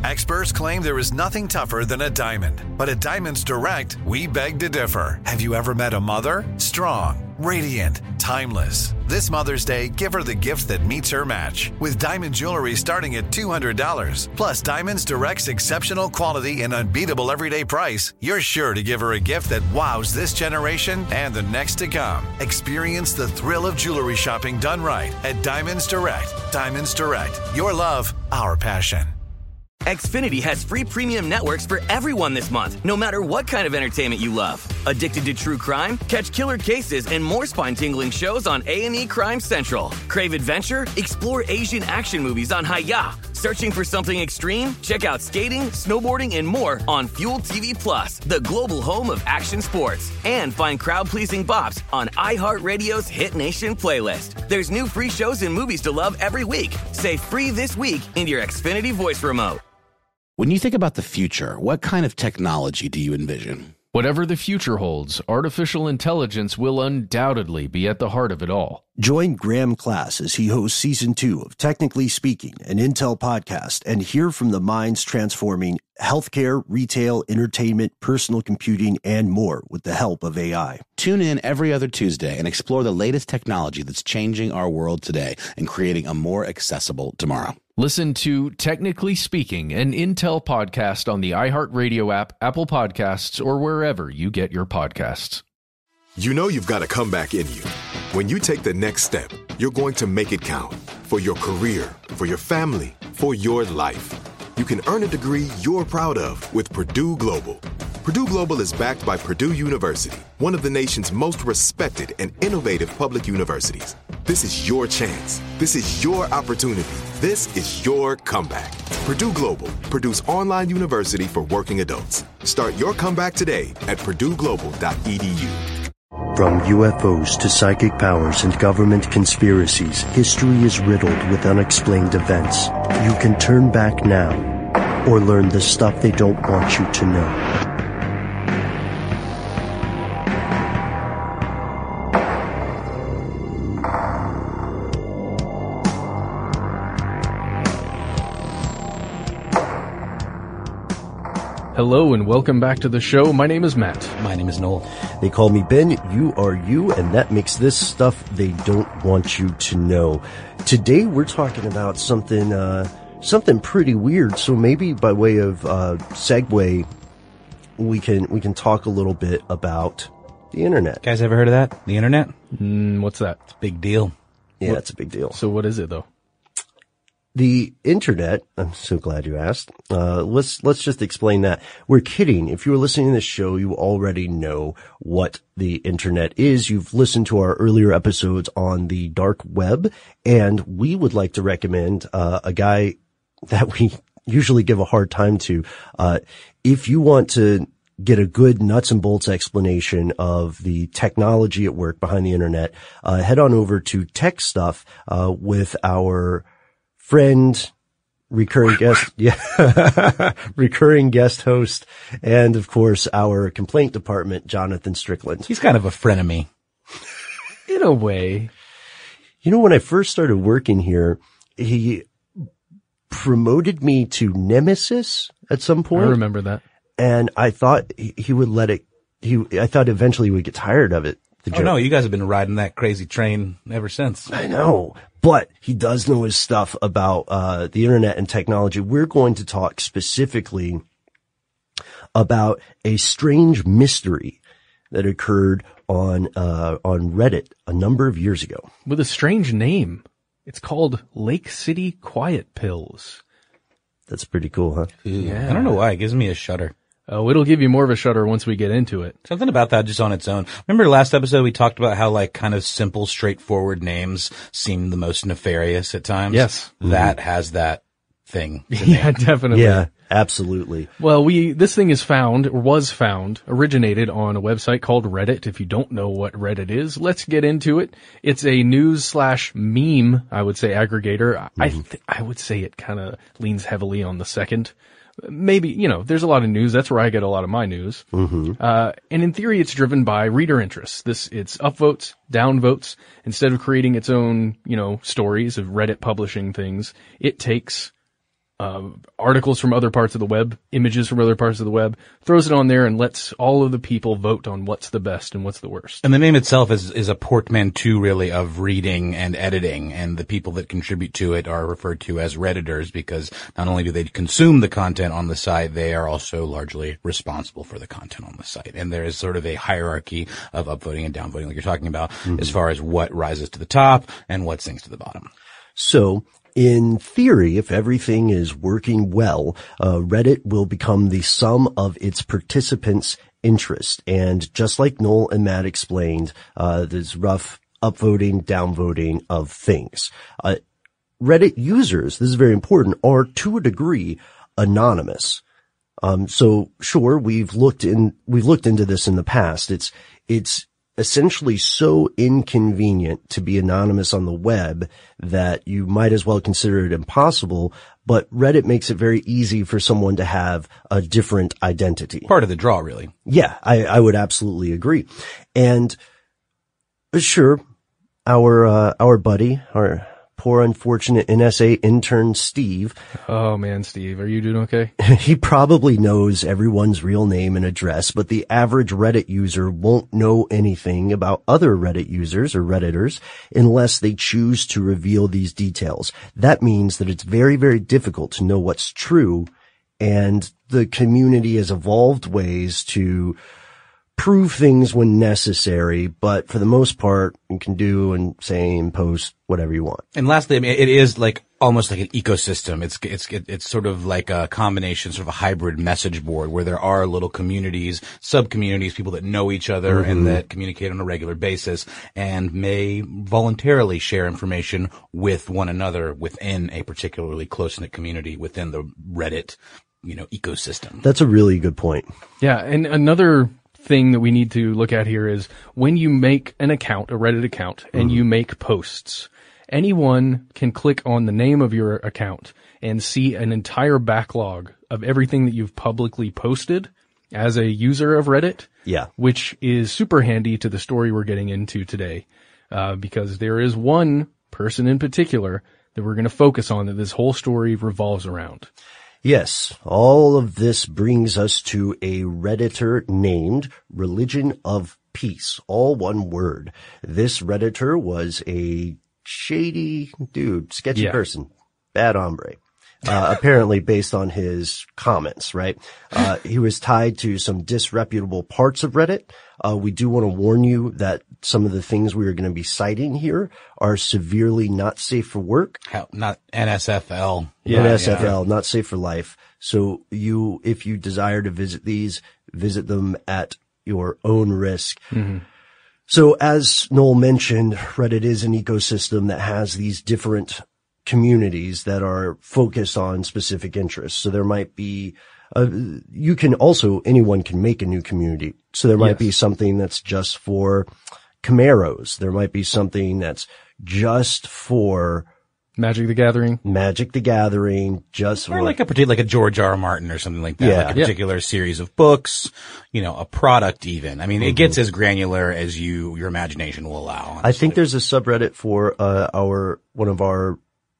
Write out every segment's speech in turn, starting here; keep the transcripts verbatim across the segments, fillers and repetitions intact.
Experts claim there is nothing tougher than a diamond. But at Diamonds Direct, we beg to differ. Have you ever met a mother? Strong, radiant, timeless. This Mother's Day, give her the gift that meets her match. With diamond jewelry starting at two hundred dollars. Plus Diamonds Direct's exceptional quality and unbeatable everyday price, you're sure to give her a gift that wows this generation and the next to come. Experience the thrill of jewelry shopping done right at Diamonds Direct. Diamonds Direct. Your love, our passion. Xfinity has free premium networks for everyone this month, no matter what kind of entertainment you love. Addicted to true crime? Catch killer cases and more spine-tingling shows on A and E Crime Central. Crave adventure? Explore Asian action movies on Hi-Ya. Searching for something extreme? Check out skating, snowboarding, and more on Fuel T V Plus, the global home of action sports. And find crowd-pleasing bops on iHeartRadio's Hit Nation playlist. There's new free shows and movies to love every week. Say free this week in your Xfinity voice remote. When you think about the future, what kind of technology do you envision? Whatever the future holds, artificial intelligence will undoubtedly be at the heart of it all. Join Graham Class as he hosts Season two of Technically Speaking, an Intel podcast, and hear from the minds transforming healthcare, retail, entertainment, personal computing, and more with the help of A I. Tune in every other Tuesday and explore the latest technology that's changing our world today and creating a more accessible tomorrow. Listen to Technically Speaking, an Intel podcast on the iHeartRadio app, Apple Podcasts, or wherever you get your podcasts. You know you've got a comeback in you. When you take the next step, you're going to make it count. For your career, for your family, for your life. You can earn a degree you're proud of with Purdue Global. Purdue Global is backed by Purdue University, one of the nation's most respected and innovative public universities. This is your chance. This is your opportunity. This is your comeback. Purdue Global, Purdue's online university for working adults. Start your comeback today at purdue global dot e d u. From U F Os to psychic powers and government conspiracies, history is riddled with unexplained events. You can turn back now or learn the stuff they don't want you to know. Hello and welcome back to the show. My name is Matt. My name is Noel. They call me Ben. You are you, and that makes this stuff they don't want you to know. Today we're talking about something, uh, something pretty weird. So maybe by way of, uh, segue, we can, we can talk a little bit about the internet. Guys ever heard of that? The internet? Mm, what's that? It's a big deal. Yeah, what? It's a big deal. So what is it though? The internet, I'm so glad you asked. Uh, let's, let's just explain that. We're kidding. If you were listening to this show, you already know what the internet is. You've listened to our earlier episodes on the dark web, and we would like to recommend, uh, a guy that we usually give a hard time to. Uh, if you want to get a good nuts and bolts explanation of the technology at work behind the internet, uh, head on over to Tech Stuff, uh, with our friend, recurring guest, yeah, recurring guest host, and of course our complaint department, Jonathan Strickland. He's kind of a frenemy. In a way. You know, when I first started working here, he promoted me to Nemesis at some point. I remember that. And I thought he would let it, he, I thought eventually he would get tired of it. Oh no, you guys have been riding that crazy train ever since. I know. But he does know his stuff about uh the internet and technology. We're going to talk specifically about a strange mystery that occurred on uh on Reddit a number of years ago. With a strange name. It's called Lake City Quiet Pills. That's pretty cool, huh? Yeah. I don't know why. It gives me a shudder. Oh, it'll give you more of a shudder once we get into it. Something about that just on its own. Remember last episode we talked about how like kind of simple, straightforward names seem the most nefarious at times? Yes. That mm-hmm. has that thing. Yeah, definitely. Yeah, absolutely. Well, we, this thing is found, or was found, originated on a website called Reddit. If you don't know what Reddit is, let's get into it. It's a news slash meme, I would say, aggregator. Mm-hmm. I, th- I would say it kind of leans heavily on the second. Maybe, you know, there's a lot of news. That's where I get a lot of my news. Mm-hmm. Uh, and in theory, it's driven by reader interests. This, it's upvotes, downvotes. Instead of creating its own, you know, stories of Reddit publishing things, it takes uh, articles from other parts of the web, images from other parts of the web, throws it on there and lets all of the people vote on what's the best and what's the worst. And the name itself is, is a portmanteau really of reading and editing, and the people that contribute to it are referred to as Redditors because not only do they consume the content on the site, they are also largely responsible for the content on the site. And there is sort of a hierarchy of upvoting and downvoting like you're talking about mm-hmm. as far as what rises to the top and what sinks to the bottom. So, in theory, if everything is working well, uh, Reddit will become the sum of its participants' interest. And just like Noel and Matt explained, uh, there's rough upvoting, downvoting of things. Uh, Reddit users, this is very important, are to a degree anonymous. Um, so sure, we've looked in, we've looked into this in the past. It's, it's, essentially so inconvenient to be anonymous on the web that you might as well consider it impossible, but Reddit makes it very easy for someone to have a different identity. Part of the draw, really. Yeah, I, I would absolutely agree. And sure, our, uh, our buddy, our poor unfortunate N S A intern Steve. Oh man, Steve, are you doing okay? He probably knows everyone's real name and address, but the average Reddit user won't know anything about other Reddit users or Redditors unless they choose to reveal these details. That means that it's very, very difficult to know what's true, and the community has evolved ways to prove things when necessary, but for the most part, you can do and say and post whatever you want. And lastly, I mean, it is like almost like an ecosystem. It's it's it's sort of like a combination, sort of a hybrid message board where there are little communities, sub-communities, people that know each other mm-hmm. and that communicate on a regular basis and may voluntarily share information with one another within a particularly close-knit community within the Reddit, you know, ecosystem. That's a really good point. Yeah, and another thing that we need to look at here is when you make an account, a Reddit account, and mm-hmm. you make posts, anyone can click on the name of your account and see an entire backlog of everything that you've publicly posted as a user of Reddit. Yeah. Which is super handy to the story we're getting into today, uh, because there is one person in particular that we're going to focus on that this whole story revolves around. Yes, all of this brings us to a Redditor named Religion of Peace, all one word. This Redditor was a shady dude, sketchy yeah. person, bad hombre. Uh, apparently based on his comments, right? Uh, he was tied to some disreputable parts of Reddit. Uh, we do want to warn you that some of the things we are going to be citing here are severely not safe for work. How, not N S F L. Yeah, N S F L, yeah. Not safe for life. So you, if you desire to visit these, visit them at your own risk. Mm-hmm. So as Noel mentioned, Reddit is an ecosystem that has these different communities that are focused on specific interests. So there might be, uh, you can also, anyone can make a new community. So there might yes. be something that's just for Camaros. There might be something that's just for Magic the Gathering. Magic the Gathering, just or for like a particular, like a George R. R. Martin or something like that. Yeah. Like a particular yeah. series of books, you know, a product even. I mean, mm-hmm. it gets as granular as you, your imagination will allow. Honestly. I think there's a subreddit for, uh, our, one of our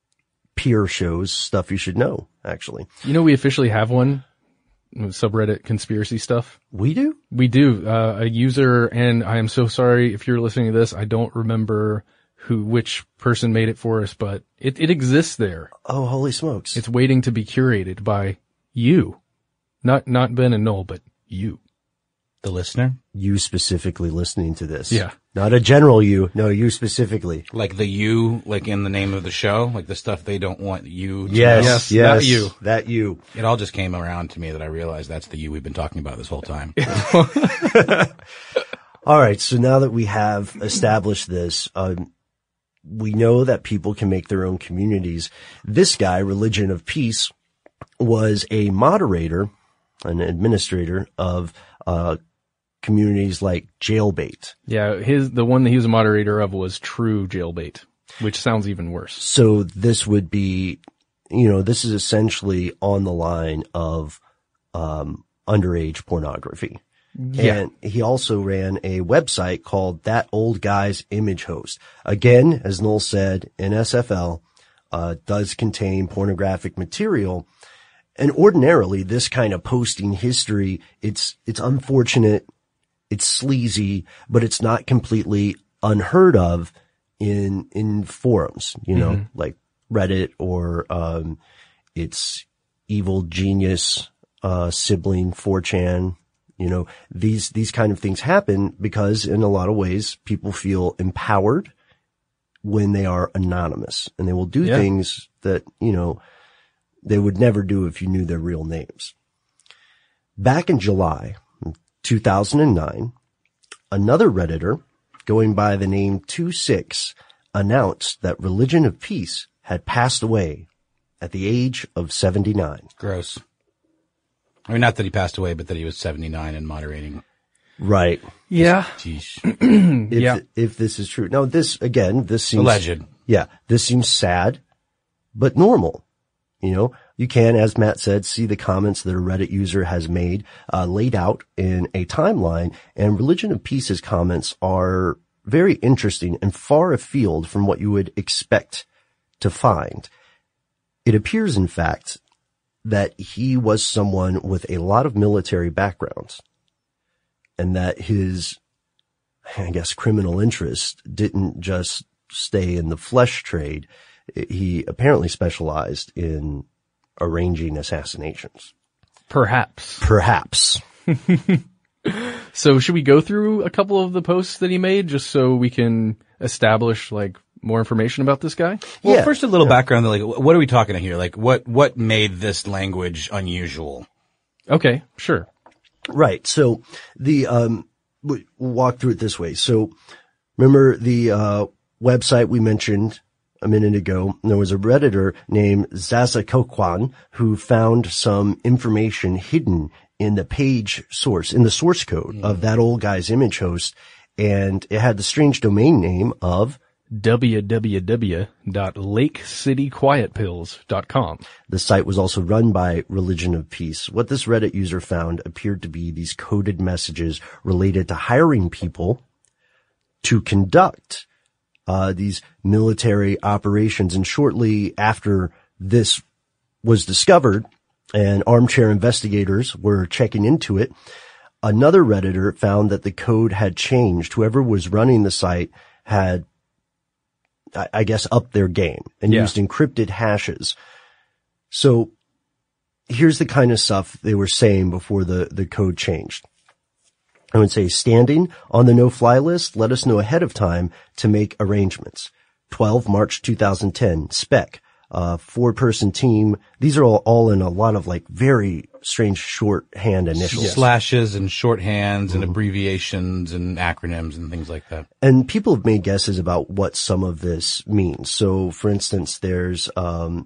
peer shows, Stuff You Should Know, actually. You know, we officially have one, subreddit conspiracy stuff. We do? We do. Uh, a user, and I am so sorry if you're listening to this, I don't remember who, which person made it for us, but it, it exists there. Oh, holy smokes. It's waiting to be curated by you. Not, not Ben and Noel, but you. The listener? You specifically listening to this. Yeah. Not a general you. No, you specifically. Like the you, like in the name of the show, like the stuff they don't want you to yes, know. Yes, yes. That you. That you. It all just came around to me that I realized that's the you we've been talking about this whole time. All right. So now that we have established this, um, we know that people can make their own communities. This guy, Religion of Peace, was a moderator, an administrator of, uh, communities like Jailbait. Yeah, his the one that he was a moderator of was True Jailbait, which sounds even worse. So this would be, you know, this is essentially on the line of um underage pornography. Yeah. And he also ran a website called That Old Guy's Image Host. Again, as Noel said, N S F L. uh, does contain pornographic material. And ordinarily, this kind of posting history, it's, it's unfortunate, it's sleazy, but it's not completely unheard of in, in forums, you know, mm-hmm. like Reddit or, um, it's Evil Genius, uh, sibling four chan. You know, these, these kind of things happen because in a lot of ways people feel empowered when they are anonymous, and they will do yeah. things that, you know, they would never do if you knew their real names. Back in July two thousand nine, another Redditor going by the name two six announced that Religion of Peace had passed away at the age of seventy-nine. Gross. I mean, not that he passed away, but that he was seventy-nine and moderating. Right. Yeah. if, yeah. If this is true. Now, this, again, this seems... Alleged. Yeah. This seems sad, but normal. You know, you can, as Matt said, see the comments that a Reddit user has made, uh, laid out in a timeline, and Religion of Peace's comments are very interesting and far afield from what you would expect to find. It appears, in fact, that he was someone with a lot of military backgrounds, and that his, I guess, criminal interest didn't just stay in the flesh trade. He apparently specialized in arranging assassinations. Perhaps. Perhaps. So should we go through a couple of the posts that he made just so we can establish like more information about this guy? Well, yeah. first a little yeah. background. Like, what are we talking about here? Like, what, what made this language unusual? Okay, sure. Right. So the, um, we'll walk through it this way. So remember the, uh, website we mentioned a minute ago? There was a Redditor named Zazakokwan who found some information hidden in the page source, in the source code mm. of that old guy's image host. And it had the strange domain name of w w w dot lake city quiet pills dot com. The site was also run by Religion of Peace. What this Reddit user found appeared to be these coded messages related to hiring people to conduct uh these military operations. And shortly after this was discovered and armchair investigators were checking into it, another Redditor found that the code had changed. Whoever was running the site had, I guess, upped their game and yeah. used encrypted hashes. So here's the kind of stuff they were saying before the, the code changed. I would say, standing on the no-fly list, let us know ahead of time to make arrangements. twelve March two thousand ten, spec, uh, four-person team. These are all, all in a lot of like very strange shorthand initials. Slashes and shorthands mm-hmm. and abbreviations and acronyms and things like that. And people have made guesses about what some of this means. So, for instance, there's, um,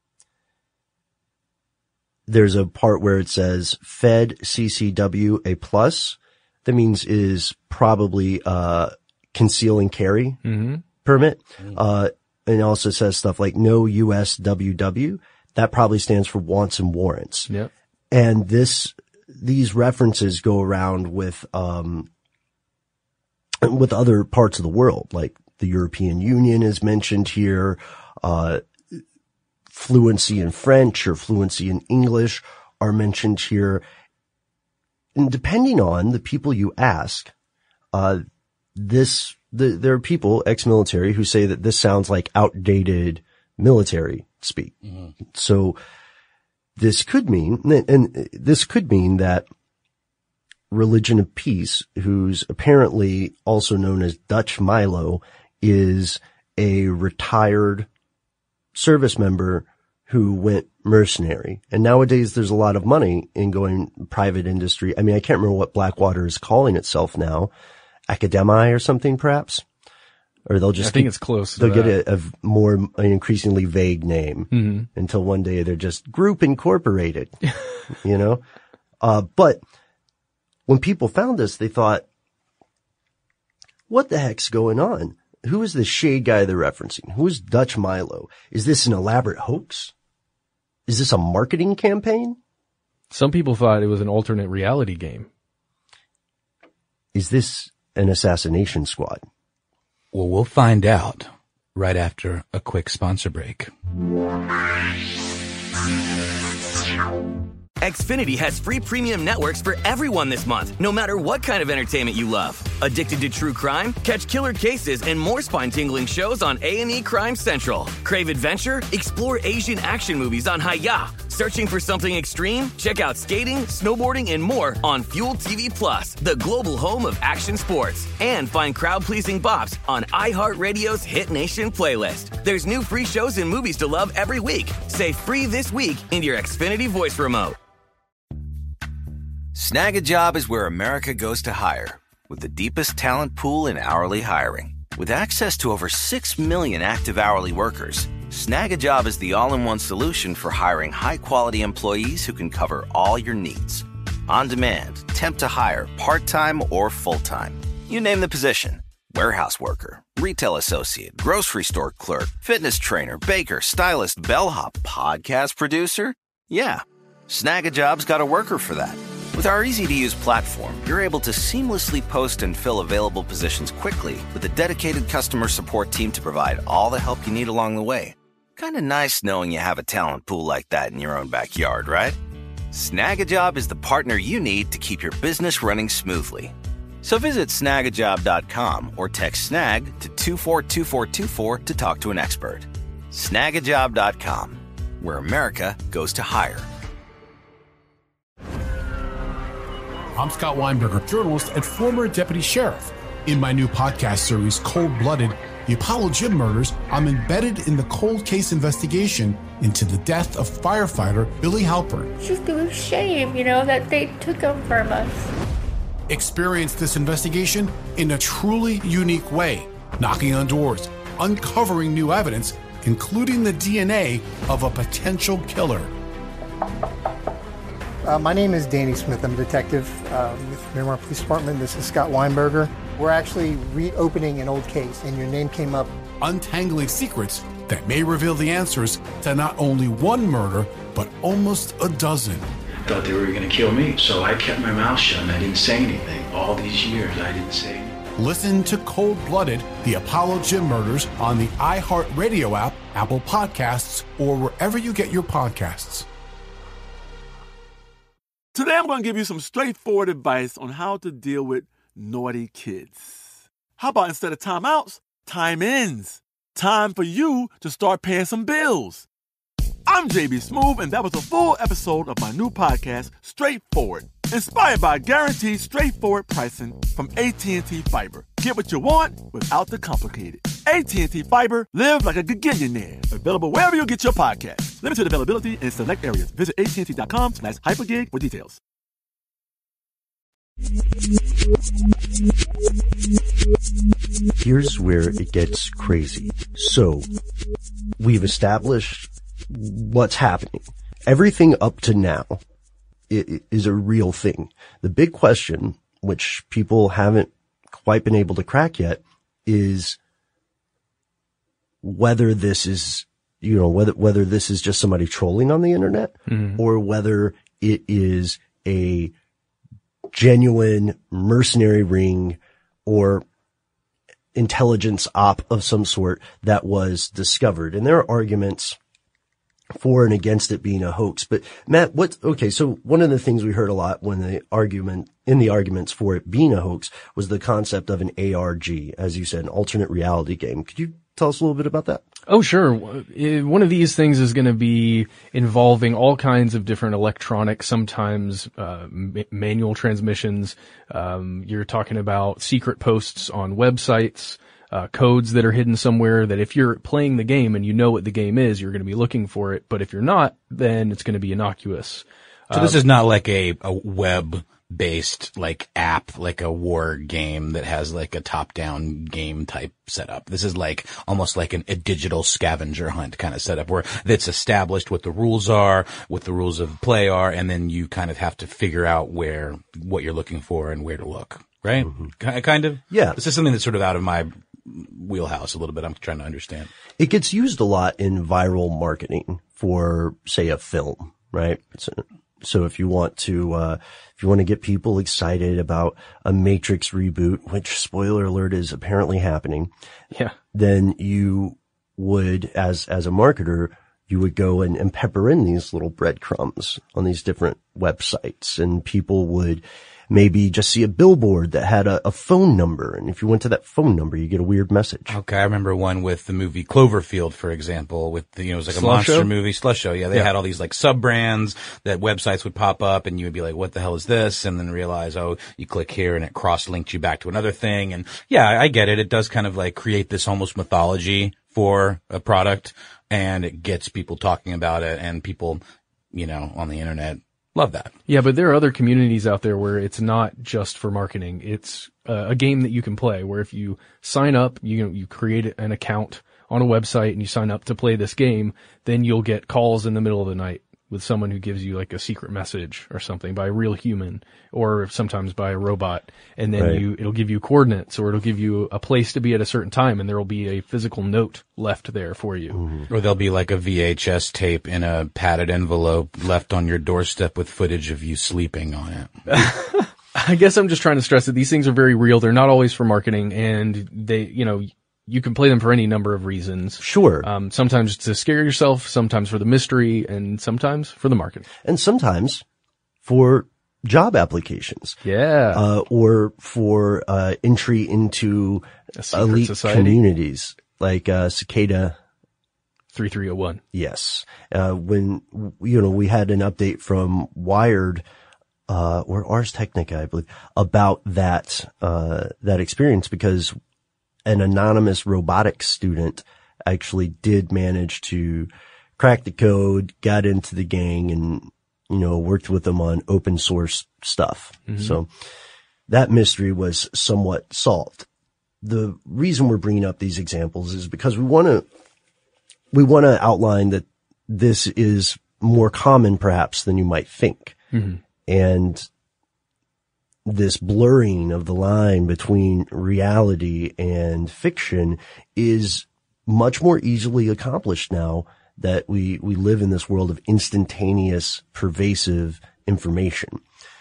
there's a part where it says Fed C C W A plus. That means is probably, uh, conceal and carry mm-hmm. permit. Uh, and it also says stuff like no U S W W. That probably stands for wants and warrants. Yep. And this, these references go around with, um, with other parts of the world, like the European Union is mentioned here, uh, fluency in French or fluency in English are mentioned here. And depending on the people you ask, uh, this, the, there are people, ex-military, who say that this sounds like outdated military speak. Mm-hmm. So this could mean, and this could mean that Religion of Peace, who's apparently also known as Dutch Milo, is a retired service member who went mercenary. And nowadays there's a lot of money in going private industry. I mean, I can't remember what Blackwater is calling itself now. Academi or something, perhaps? Or they'll just, I think keep, it's close. They'll to get a, a more, an increasingly vague name mm-hmm. until one day they're just Group Incorporated, you know? Uh, but when people found this, they thought, what the heck's going on? Who is this shade guy they're referencing? Who is Dutch Milo? Is this an elaborate hoax? Is this a marketing campaign? Some people thought it was an alternate reality game. Is this an assassination squad? Well, we'll find out right after a quick sponsor break. Xfinity has free premium networks for everyone this month, no matter what kind of entertainment you love. Addicted to true crime? Catch killer cases and more spine-tingling shows on A and E Crime Central. Crave adventure? Explore Asian action movies on Hi-Ya. Searching for something extreme? Check out skating, snowboarding, and more on Fuel T V Plus, the global home of action sports. And find crowd-pleasing bops on iHeartRadio's Hit Nation playlist. There's new free shows and movies to love every week. Say free this week in your Xfinity voice remote. Snag a Job is where America goes to hire, with the deepest talent pool in hourly hiring. With access to over six million active hourly workers, Snag a Job is the all-in-one solution for hiring high-quality employees who can cover all your needs. On demand, temp to hire, part-time or full-time. You name the position. Warehouse worker, retail associate, grocery store clerk, fitness trainer, baker, stylist, bellhop, podcast producer. Yeah, Snag a Job's got a worker for that. With our easy-to-use platform, you're able to seamlessly post and fill available positions quickly with a dedicated customer support team to provide all the help you need along the way. Kind of nice knowing you have a talent pool like that in your own backyard, right? Snag a Job is the partner you need to keep your business running smoothly. So visit snag a job dot com or text SNAG to two four two four two four to talk to an expert. snag a job dot com, where America goes to hire. I'm Scott Weinberger, journalist and former deputy sheriff. In my new podcast series, Cold Blooded, The Apollo Gym Murders, I'm embedded in the cold case investigation into the death of firefighter Billy Halpern. It's just a shame, you know, that they took him from us. Experience this investigation in a truly unique way, knocking on doors, uncovering new evidence, including the D N A of a potential killer. Uh, my name is Danny Smith. I'm a detective uh, with Miramar Police Department. This is Scott Weinberger. We're actually reopening an old case, and your name came up. Untangling secrets that may reveal the answers to not only one murder, but almost a dozen. I thought they were going to kill me, so I kept my mouth shut and I didn't say anything. All these years, I didn't say anything. Listen to Cold Blooded, The Apollo Gym Murders on the iHeartRadio app, Apple Podcasts, or wherever you get your podcasts. Today I'm going to give you some straightforward advice on how to deal with naughty kids. How about instead of timeouts, time ins? Time for you to start paying some bills. I'm J B Smoove, and that was a full episode of my new podcast, Straightforward, inspired by guaranteed straightforward pricing from A T and T Fiber. Get what you want without the complicated. A T and T Fiber, live like a gigillionaire. Available wherever you get your podcast. Limited availability in select areas. Visit A T and T dot com slash hypergig for details. Here's where it gets crazy. So, we've established what's happening. Everything up to now is a real thing. The big question, which people haven't quite been able to crack yet, is whether this is, you know, whether, whether this is just somebody trolling on the internet, mm-hmm. or whether it is a genuine mercenary ring or intelligence op of some sort that was discovered. And there are arguments for and against it being a hoax. But Matt, what, okay, so one of the things we heard a lot when the argument, in the arguments for it being a hoax was the concept of an A R G, as you said, an alternate reality game. Could you tell us a little bit about that? Oh, sure. One of these things is going to be involving all kinds of different electronic, sometimes uh, ma- manual transmissions. Um, you're talking about secret posts on websites, uh, codes that are hidden somewhere that if you're playing the game and you know what the game is, you're going to be looking for it. But if you're not, then it's going to be innocuous. So this uh, is not like a, a web based like app, like a war game that has like a top down game type setup. This is like almost like an, a digital scavenger hunt kind of setup where it's established what the rules are, what the rules of play are, and then you kind of have to figure out where, what you're looking for and where to look, right? Mm-hmm. Kind of? Yeah. This is something that's sort of out of my wheelhouse a little bit. I'm trying to understand. It gets used a lot in viral marketing for, say, a film, right? It's a, So if you want to, uh, if you want to get people excited about a Matrix reboot, which spoiler alert is apparently happening, yeah, then you would, as, as a marketer, you would go and, and pepper in these little breadcrumbs on these different websites, and people would maybe just see a billboard that had a, a phone number. And if you went to that phone number, you get a weird message. Okay. I remember one with the movie Cloverfield, for example, with the, you know, it was like a Slush monster Show? movie, Slush Show. Yeah. They Yeah. had all these like sub brands that websites would pop up, and you would be like, what the hell is this? And then realize, oh, you click here and it cross linked you back to another thing. And yeah, I get it. It does kind of like create this almost mythology for a product, and it gets people talking about it, and people, you know, on the internet love that. Yeah, but there are other communities out there where it's not just for marketing. It's uh, a game that you can play where if you sign up, you you create an account on a website and you sign up to play this game, then you'll get calls in the middle of the night with someone who gives you like a secret message or something by a real human, or sometimes by a robot. And then Right. you, it'll give you coordinates, or it'll give you a place to be at a certain time, and there will be a physical note left there for you. Mm-hmm. Or there'll be like a V H S tape in a padded envelope left on your doorstep with footage of you sleeping on it. I guess I'm just trying to stress that these things are very real. They're not always for marketing, and they, you know, you can play them for any number of reasons. Sure. Um, sometimes to scare yourself, sometimes for the mystery, and sometimes for the marketing. And sometimes for job applications. Yeah. Uh, or for, uh, entry into A secret elite society. communities like, uh, Cicada. thirty-three oh one. Yes. Uh, when, you know, we had an update from Wired, uh, or Ars Technica, I believe, about that, uh, that experience, because an anonymous robotics student actually did manage to crack the code, got into the gang, and, you know, worked with them on open source stuff. Mm-hmm. So that mystery was somewhat solved. The reason we're bringing up these examples is because we want to, we want to outline that this is more common perhaps than you might think. Mm-hmm. And this blurring of the line between reality and fiction is much more easily accomplished now that we, we live in this world of instantaneous, pervasive information.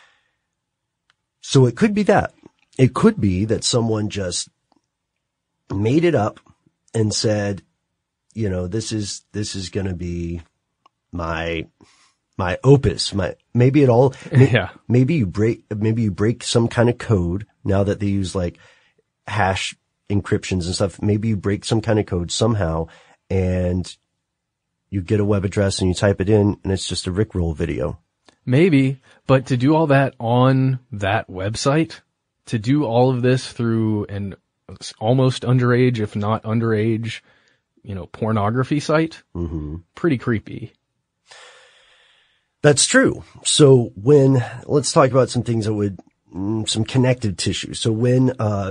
So it could be that. It could be that someone just made it up and said, you know, this is, this is going to be my, my opus, my, maybe it all, Yeah. maybe you break, maybe you break some kind of code now that they use like hash encryptions and stuff. Maybe you break some kind of code somehow and you get a web address and you type it in and it's just a Rickroll video. Maybe, but to do all that on that website, to do all of this through an almost underage, if not underage, you know, pornography site, Mm-hmm. pretty creepy. That's true. So when, let's talk about some things that would, mm, some connective tissue. So when, uh,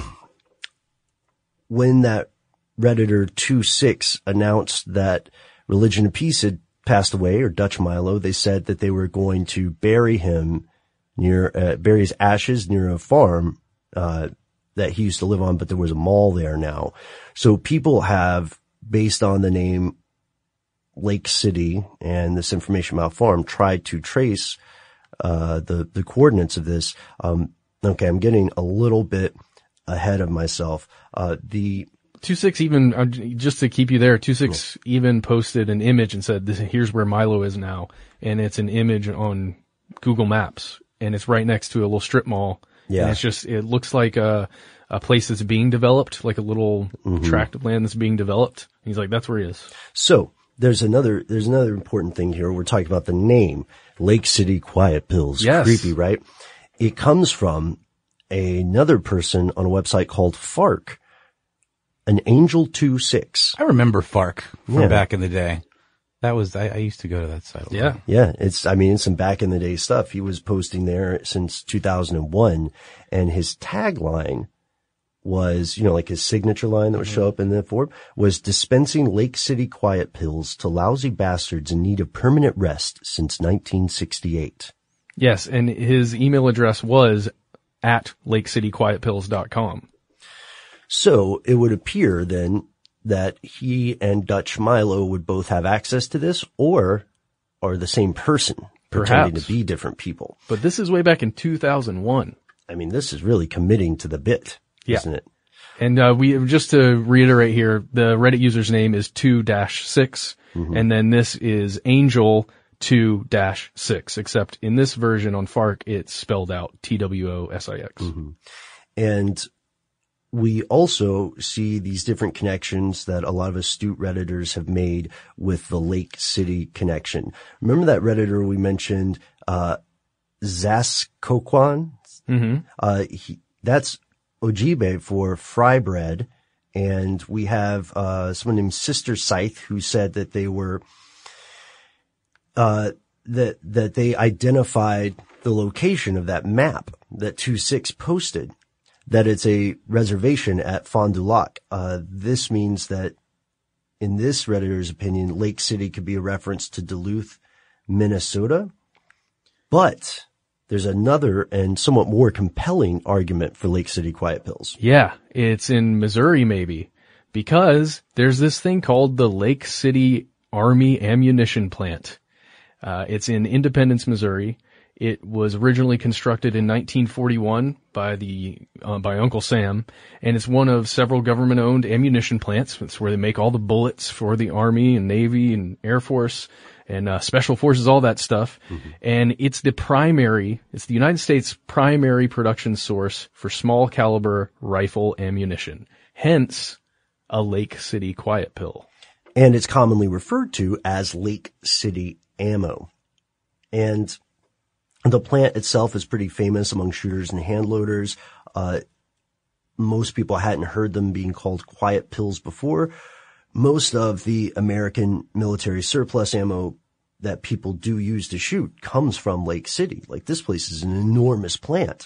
when that Redditor two six announced that Religion of Peace had passed away, or Dutch Milo, they said that they were going to bury him near, uh, bury his ashes near a farm, uh, that he used to live on, but there was a mall there now. So people have, based on the name Lake City and this information about farm, tried to trace, uh, the, the coordinates of this. Um, okay, I'm getting a little bit ahead of myself. Uh, the, two six even, uh, just to keep you there, two six even posted an image and said, this, here's where Milo is now. And it's an image on Google Maps, and it's right next to a little strip mall. Yeah. And it's just, it looks like a, a place that's being developed, like a little Mhm. tract of land that's being developed. He's like, that's where he is. So there's another, there's another important thing here. We're talking about the name, Lake City Quiet Pills. Yes. Creepy, right? It comes from another person on a website called Fark, an Angel two six. I remember Fark from Yeah. back in the day. That was, I, I used to go to that site a lot. Yeah. Yeah, it's, I mean, it's some back in the day stuff. He was posting there since two thousand one, and his tagline was, you know, like his signature line that would show up in the form was dispensing Lake City Quiet Pills to lousy bastards in need of permanent rest since nineteen sixty-eight. Yes. And his email address was at lake city quiet pills dot com. So it would appear then that he and Dutch Milo would both have access to this, or are the same person pretending Perhaps. to be different people. But this is way back in two thousand one. I mean, this is really committing to the bit, Yeah. isn't it? And uh, we just to reiterate here, the Reddit user's name is two dash six, mm-hmm. and then this is Angel two dash six, except in this version on Fark, it's spelled out T W O S I X. Mm-hmm. And we also see these different connections that a lot of astute Redditors have made with the Lake City connection. Remember that Redditor we mentioned, uh, Zaskoquan? Mm-hmm. Uh, he, that's Ojibwe for fry bread. And we have, uh, someone named Sister Scythe who said that they were, uh, that, that they identified the location of that map that two six posted, that it's a reservation at Fond du Lac. Uh, this means that in this Redditor's opinion, Lake City could be a reference to Duluth, Minnesota. But there's another and somewhat more compelling argument for Lake City Quiet Pills. Yeah, it's in Missouri maybe, because there's this thing called the Lake City Army Ammunition Plant. Uh, it's in Independence, Missouri. It was originally constructed in nineteen forty-one by the, uh, by Uncle Sam, and it's one of several government-owned ammunition plants. It's where they make all the bullets for the Army and Navy and Air Force and, uh, Special Forces, all that stuff. Mm-hmm. And it's the primary, it's the United States' primary production source for small caliber rifle ammunition. Hence, a Lake City Quiet Pill. And it's commonly referred to as Lake City Ammo. And the plant itself is pretty famous among shooters and handloaders. Uh, most people hadn't heard them being called quiet pills before. Most of the American military surplus ammo that people do use to shoot comes from Lake City. Like, this place is an enormous plant.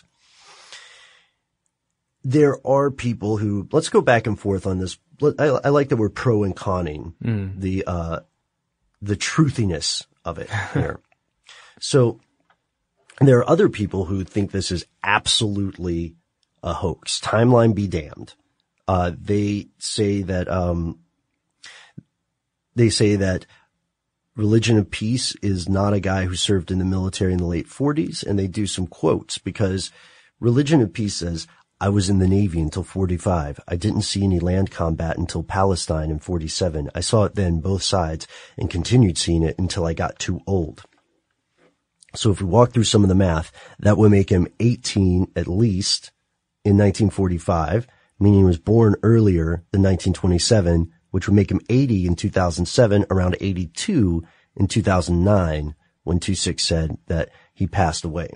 There are people who, let's go back and forth on this. I, I like that we're pro and conning mm. the, uh, the truthiness of it here. So there are other people who think this is absolutely a hoax. Timeline be damned. Uh, they say that, um, they say that Religion of Peace is not a guy who served in the military in the late forties, and they do some quotes because Religion of Peace says, I was in the Navy until forty-five. I didn't see any land combat until Palestine in forty-seven. I saw it then, both sides, and continued seeing it until I got too old. So if we walk through some of the math, that would make him eighteen at least in nineteen forty-five, meaning he was born earlier than nineteen twenty-seven, which would make him eighty in two thousand seven, around eighty-two in two thousand nine, when two six said that he passed away.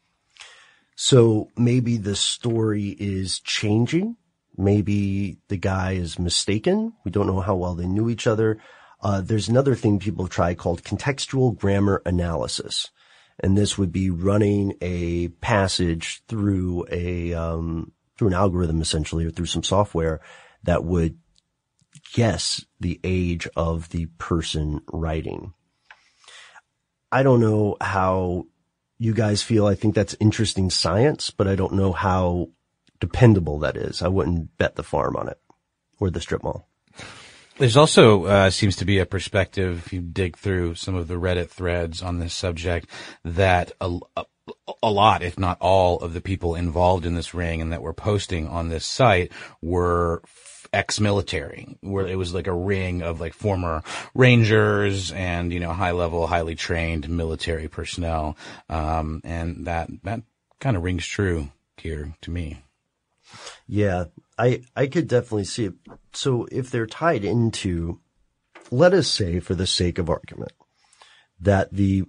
So maybe the story is changing. Maybe the guy is mistaken. We don't know how well they knew each other. Uh, there's another thing people have tried called contextual grammar analysis. And this would be running a passage through a, um, through an algorithm essentially, or through some software that would guess the age of the person writing. I don't know how you guys feel. I think that's interesting science, but I don't know how dependable that is. I wouldn't bet the farm on it or the strip mall. There's also uh, seems to be a perspective, if you dig through some of the Reddit threads on this subject, that a, a, a lot, if not all, of the people involved in this ring and that were posting on this site were ex-military, where it was like a ring of like former Rangers and, you know, high-level, highly trained military personnel. Um, and that, that kind of rings true here to me. Yeah, I, I could definitely see it. So if they're tied into, let us say for the sake of argument, that the,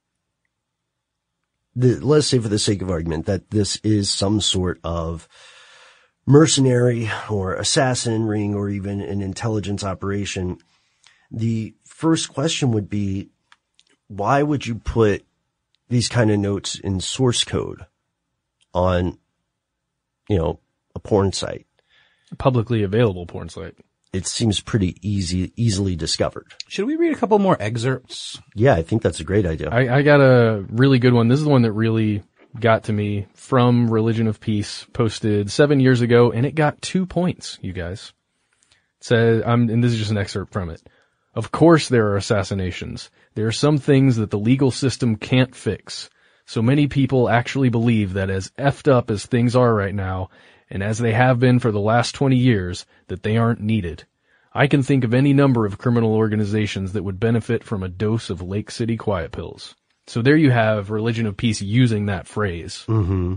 the, let's say for the sake of argument that this is some sort of mercenary or assassin ring or even an intelligence operation, the first question would be, why would you put these kind of notes in source code on, you know, a porn site? A publicly available porn site. It seems pretty easy, easily discovered. Should we read a couple more excerpts? Yeah, I think that's a great idea. I, I got a really good one. This is the one that really got to me from Religion of Peace, posted seven years ago, and it got two points, you guys. It says, um, and this is just an excerpt from it. Of course there are assassinations. There are some things that the legal system can't fix. So many people actually believe that as effed up as things are right now, and as they have been for the last twenty years, that they aren't needed. I can think of any number of criminal organizations that would benefit from a dose of Lake City Quiet Pills. So there you have Religion of Peace using that phrase. Mm-hmm.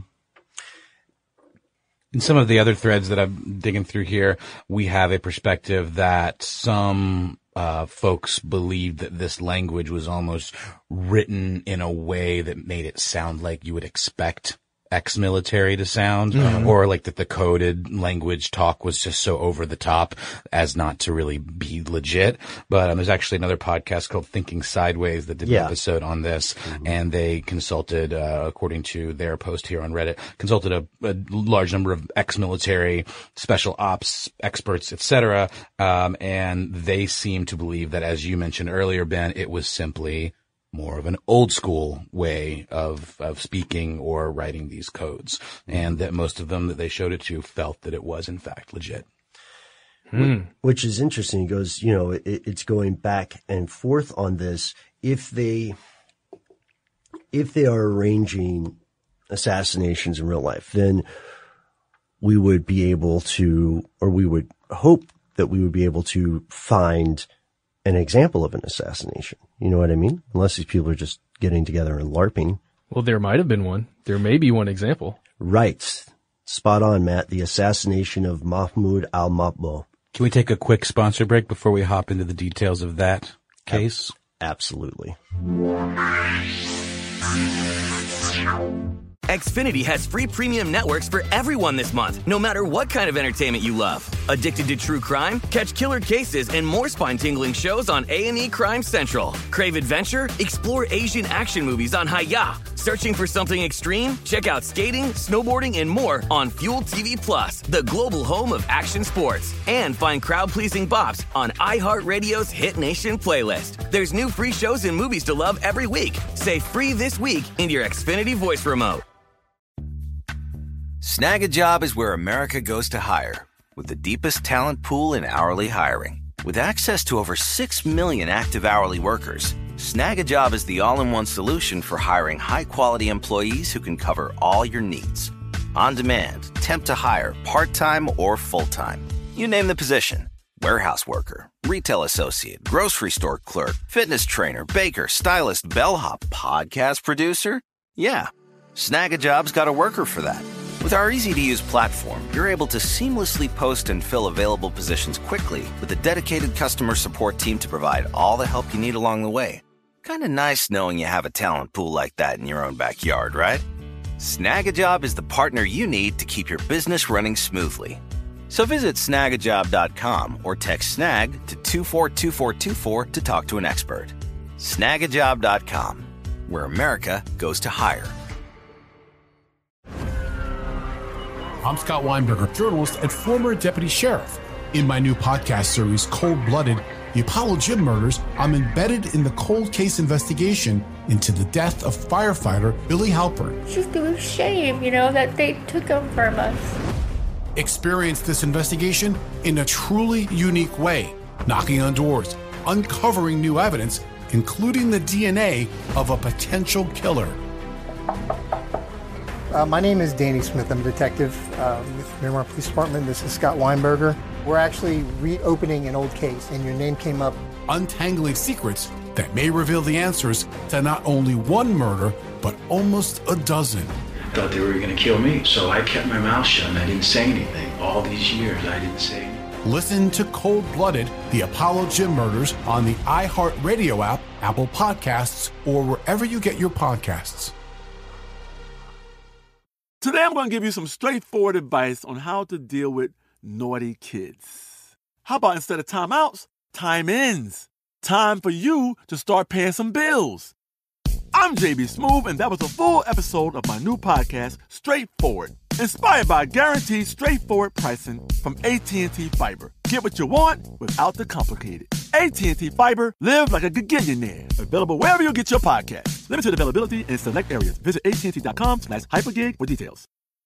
In some of the other threads that I'm digging through here, we have a perspective that some uh folks believed that this language was almost written in a way that made it sound like you would expect ex-military to sound, mm-hmm. or like that the coded language talk was just so over the top as not to really be legit. But um, there's actually another podcast called Thinking Sideways that did yeah. an episode on this, mm-hmm. and they consulted, uh, according to their post here on Reddit, consulted a, a large number of ex-military, special ops experts, et cetera, um, and they seem to believe that, as you mentioned earlier, Ben, it was simply more of an old school way of, of speaking or writing these codes. And that most of them that they showed it to felt that it was in fact legit. Hmm. Which is interesting. It goes, you know, it, it's going back and forth on this. If they, if they are arranging assassinations in real life, then we would be able to, or we would hope that we would be able to find an example of an assassination. You know what I mean? Unless these people are just getting together and LARPing. Well, there might have been one. There may be one example. Right. Spot on, Matt. The assassination of Mahmoud al-Mabhouh. Can we take a quick sponsor break before we hop into the details of that case? Absolutely. Xfinity has free premium networks for everyone this month, no matter what kind of entertainment you love. Addicted to true crime? Catch killer cases and more spine-tingling shows on A and E Crime Central. Crave adventure? Explore Asian action movies on Hi-Ya. Searching for something extreme? Check out skating, snowboarding, and more on Fuel T V Plus, the global home of action sports. And find crowd-pleasing bops on iHeartRadio's Hit Nation playlist. There's new free shows and movies to love every week. Say free this week in your Xfinity voice remote. Snag a Job is where America goes to hire, with the deepest talent pool in hourly hiring. With access to over six million active hourly workers, Snag a Job is the all-in-one solution for hiring high-quality employees who can cover all your needs. On demand, temp to hire, part-time or full-time. You name the position. Warehouse worker, retail associate, grocery store clerk, fitness trainer, baker, stylist, bellhop, podcast producer. Yeah, Snag a Job's got a worker for that. With our easy-to-use platform, you're able to seamlessly post and fill available positions quickly with a dedicated customer support team to provide all the help you need along the way. Kind of nice knowing you have a talent pool like that in your own backyard, right? Snag a Job is the partner you need to keep your business running smoothly. So visit snag a job dot com or text SNAG to two four two four two four to talk to an expert. snag a job dot com, where America goes to hire. I'm Scott Weinberger, journalist and former deputy sheriff. In my new podcast series, Cold Blooded, The Apollo Gym Murders, I'm embedded in the cold case investigation into the death of firefighter Billy Halpern. It's just a shame, you know, that they took him from us. Experience this investigation in a truly unique way, knocking on doors, uncovering new evidence, including the D N A of a potential killer. Uh, my name is Danny Smith. I'm a detective uh, with Miramar Police Department. This is Scott Weinberger. We're actually reopening an old case, and your name came up. Untangling secrets that may reveal the answers to not only one murder, but almost a dozen. I thought they were going to kill me, so I kept my mouth shut and I didn't say anything. All these years, I didn't say anything. Listen to Cold Blooded, The Apollo Gym Murders on the iHeartRadio app, Apple Podcasts, or wherever you get your podcasts. Today I'm going to give you some straightforward advice on how to deal with naughty kids. How about instead of timeouts, time-ins? Time for you to start paying some bills. I'm J B Smoove, and that was a full episode of my new podcast, Straightforward, inspired by guaranteed straightforward pricing from A T and T Fiber. Get what you want without the complicated. A T and T Fiber, live like a gigillionaire. Available wherever you get your podcasts. Limited availability in select areas. Visit A T and T dot com slash hypergig for details.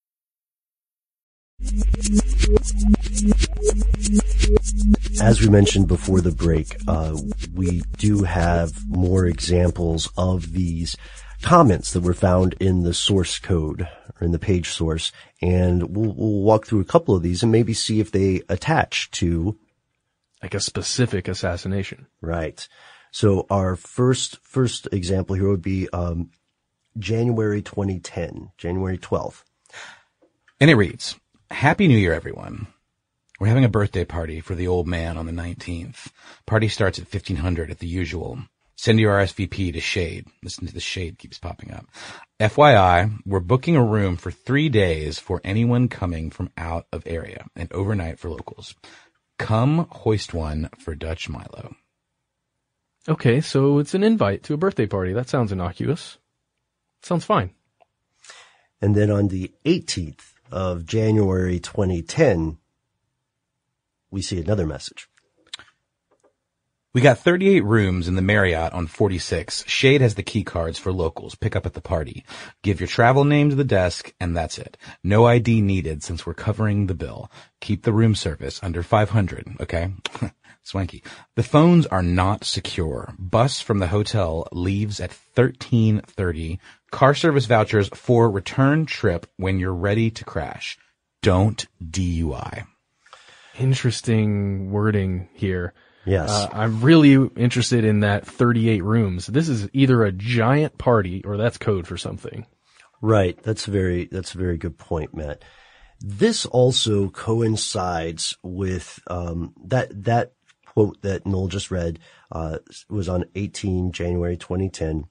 As we mentioned before the break, uh, we do have more examples of these comments that were found in the source code or in the page source. And we'll, we'll walk through a couple of these and maybe see if they attach to like a specific assassination. Right. So our first, first example here would be, um, January twenty ten, January twelfth. And it reads, Happy New Year, everyone. We're having a birthday party for the old man on the nineteenth. Party starts at fifteen hundred at the usual. Send your R S V P to Shade. Listen to the Shade keeps popping up. F Y I, we're booking a room for three days for anyone coming from out of area and overnight for locals. Come hoist one for Dutch Milo. Okay, so it's an invite to a birthday party. That sounds innocuous. Sounds fine. And then on the eighteenth of January twenty ten, we see another message. We got thirty-eight rooms in the Marriott on forty-six. Shade has the key cards for locals. Pick up at the party. Give your travel name to the desk, and that's it. No I D needed since we're covering the bill. Keep the room service under five hundred, okay? Swanky. The phones are not secure. Bus from the hotel leaves at thirteen thirty. Car service vouchers for return trip when you're ready to crash. Don't D U I. Interesting wording here. Yes. Uh, I'm really interested in that thirty-eight rooms. This is either a giant party or that's code for something. Right. That's a very, that's a very good point, Matt. This also coincides with, um, that, that quote that Noel just read, uh, was on eighteenth January twenty ten.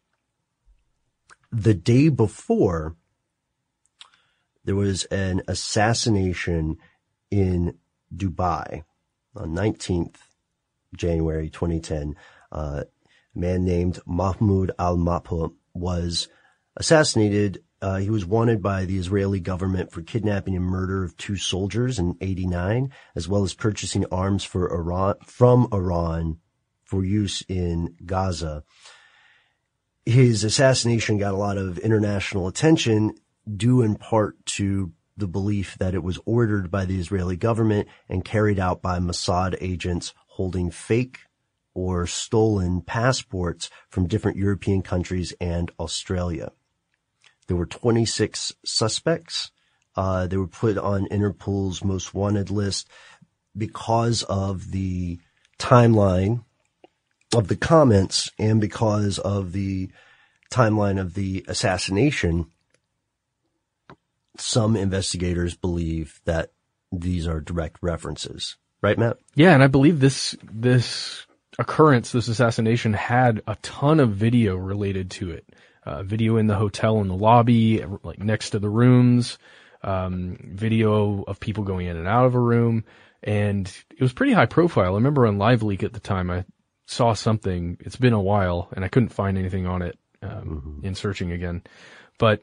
The day before, there was an assassination in Dubai on nineteenth January twenty ten. Uh, a man named Mahmoud al-Mappa was assassinated. Uh, he was wanted by the Israeli government for kidnapping and murder of two soldiers in eighty-nine, as well as purchasing arms for Iran, from Iran for use in Gaza. His assassination got a lot of international attention due in part to the belief that it was ordered by the Israeli government and carried out by Mossad agents holding fake or stolen passports from different European countries and Australia. There were twenty-six suspects. Uh, they were put on Interpol's most wanted list because of the timeline of the comments and because of the timeline of the assassination. Some investigators believe that these are direct references. Right, Matt? Yeah, and I believe this this occurrence, this assassination, had a ton of video related to it. Uh, video in the hotel in the lobby, like next to the rooms, um, video of people going in and out of a room, and it was pretty high profile. I remember on LiveLeak at the time I saw something. It's been a while, and I couldn't find anything on it um, mm-hmm. in searching again. But